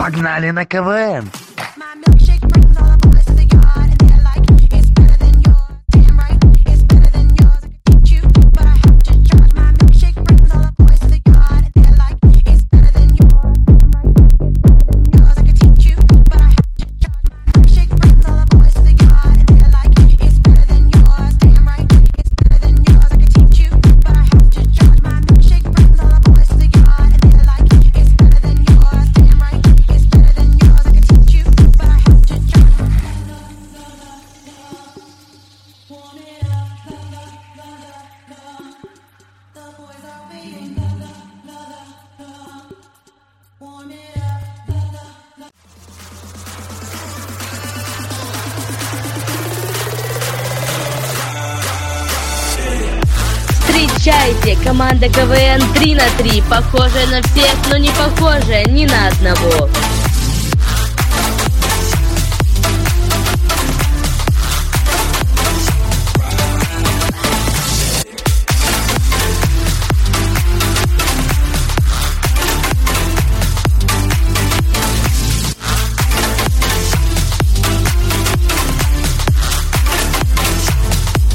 Погнали на КВН! Встречайте, команда КВН 3 на 3, похожая на всех, но не похожая ни на одного.